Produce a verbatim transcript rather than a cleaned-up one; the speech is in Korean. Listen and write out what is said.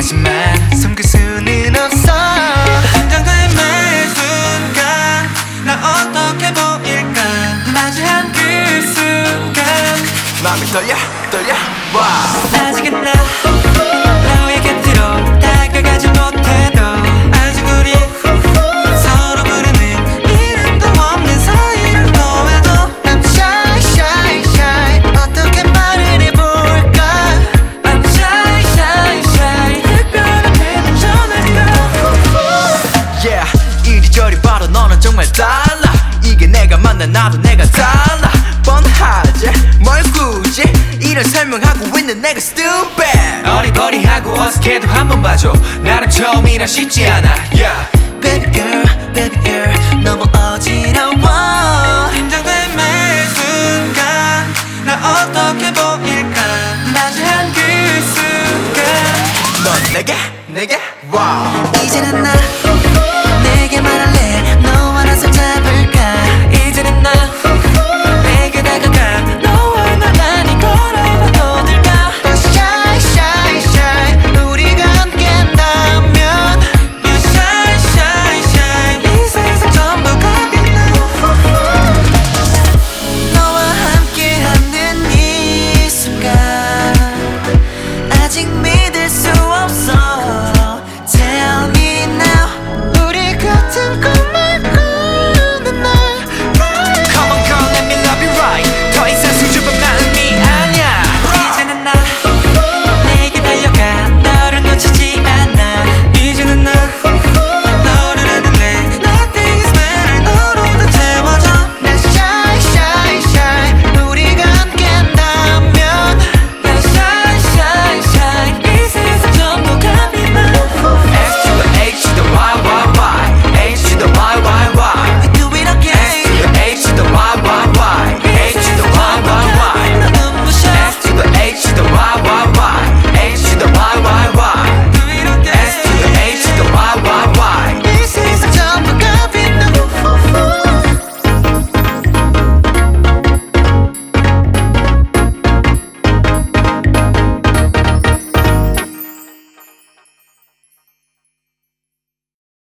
보이지만 숨길 수는 없어. 긴장된 매 순간 나 어떻게 보일까. 마주한 그 순간 마음이 떨려 떨려 와우. 아직은 나 너의 곁으로 다가가지 못해도 아직 우리 서로 부르는 이름도 없는 사이를 더해도 I'm shy shy shy 어떻게 말을 해볼까. I'm shy shy shy 특별한 뱀을 전할까. Yeah 이리저리 바로 너는 정말 달라. 이게 내가 만난 나도 내가 달라. 뻔하지 뭘 굳이 이런 설명하고 있는 내가 stupid. 어리버리하고 어색해도 한번 봐줘. 나랑 처음이라 쉽지 않아. Yeah. Baby girl baby girl 너무 어지러워. 긴장된 매 순간 나 어떻게 보일까. 마주한 그 순간 넌 내게 내게 와우. 이제는 나